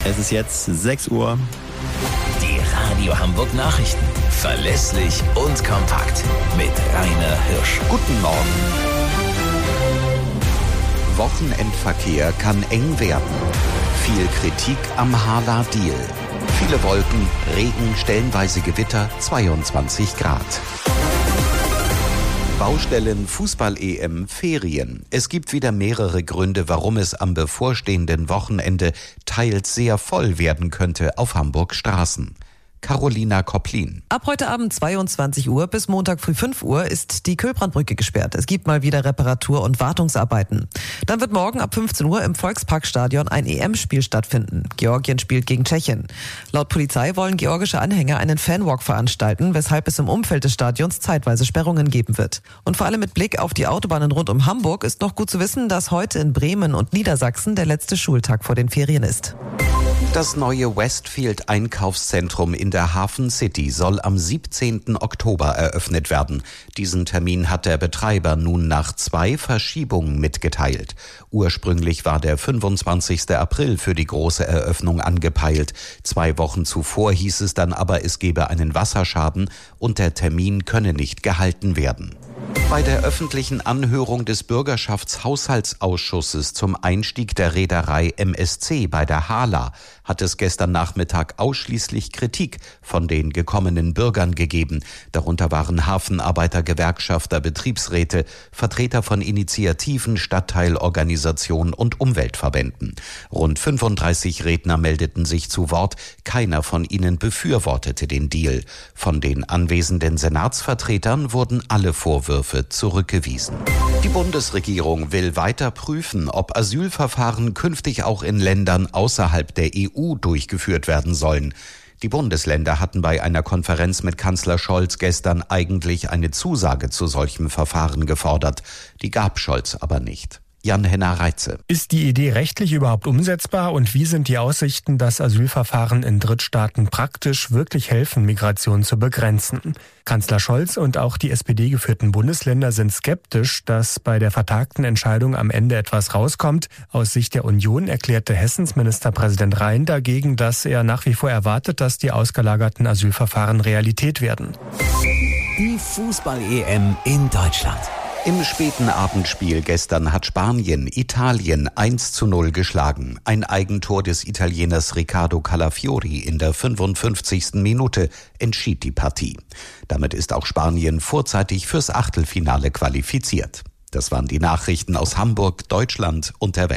Es ist jetzt 6 Uhr. Die Radio Hamburg Nachrichten. Verlässlich und kompakt. Mit Rainer Hirsch. Guten Morgen. Wochenendverkehr kann eng werden. Viel Kritik am Hala-Deal. Viele Wolken, Regen, stellenweise Gewitter, 22 Grad. Baustellen, Fußball-EM, Ferien. Es gibt wieder mehrere Gründe, warum es am bevorstehenden Wochenende teils sehr voll werden könnte auf Hamburgs Straßen. Carolina Kopplin. Ab heute Abend 22 Uhr bis Montag früh 5 Uhr ist die Kühlbrandbrücke gesperrt. Es gibt mal wieder Reparatur- und Wartungsarbeiten. Dann wird morgen ab 15 Uhr im Volksparkstadion ein EM-Spiel stattfinden. Georgien spielt gegen Tschechien. Laut Polizei wollen georgische Anhänger einen Fanwalk veranstalten, weshalb es im Umfeld des Stadions zeitweise Sperrungen geben wird. Und vor allem mit Blick auf die Autobahnen rund um Hamburg ist noch gut zu wissen, dass heute in Bremen und Niedersachsen der letzte Schultag vor den Ferien ist. Das neue Westfield-Einkaufszentrum in der Hafen City soll am 17. Oktober eröffnet werden. Diesen Termin hat der Betreiber nun nach 2 Verschiebungen mitgeteilt. Ursprünglich war der 25. April für die große Eröffnung angepeilt. 2 Wochen zuvor hieß es dann aber, es gebe einen Wasserschaden und der Termin könne nicht gehalten werden. Bei der öffentlichen Anhörung des Bürgerschaftshaushaltsausschusses zum Einstieg der Reederei MSC bei der Hala hat es gestern Nachmittag ausschließlich Kritik von den gekommenen Bürgern gegeben. Darunter waren Hafenarbeiter, Gewerkschafter, Betriebsräte, Vertreter von Initiativen, Stadtteilorganisationen und Umweltverbänden. Rund 35 Redner meldeten sich zu Wort. Keiner von ihnen befürwortete den Deal. Von den anwesenden Senatsvertretern wurden alle Vorwürfe zurückgewiesen. Die Bundesregierung will weiter prüfen, ob Asylverfahren künftig auch in Ländern außerhalb der EU durchgeführt werden sollen. Die Bundesländer hatten bei einer Konferenz mit Kanzler Scholz gestern eigentlich eine Zusage zu solchem Verfahren gefordert. Die gab Scholz aber nicht. Jan-Henner Reitze. Ist die Idee rechtlich überhaupt umsetzbar und wie sind die Aussichten, dass Asylverfahren in Drittstaaten praktisch wirklich helfen, Migration zu begrenzen? Kanzler Scholz und auch die SPD-geführten Bundesländer sind skeptisch, dass bei der vertagten Entscheidung am Ende etwas rauskommt. Aus Sicht der Union erklärte Hessens Ministerpräsident Rhein dagegen, dass er nach wie vor erwartet, dass die ausgelagerten Asylverfahren Realität werden. Die Fußball-EM in Deutschland. Im späten Abendspiel gestern hat Spanien Italien 1:0 geschlagen. Ein Eigentor des Italieners Riccardo Calafiori in der 55. Minute entschied die Partie. Damit ist auch Spanien vorzeitig fürs Achtelfinale qualifiziert. Das waren die Nachrichten aus Hamburg, Deutschland und der Welt.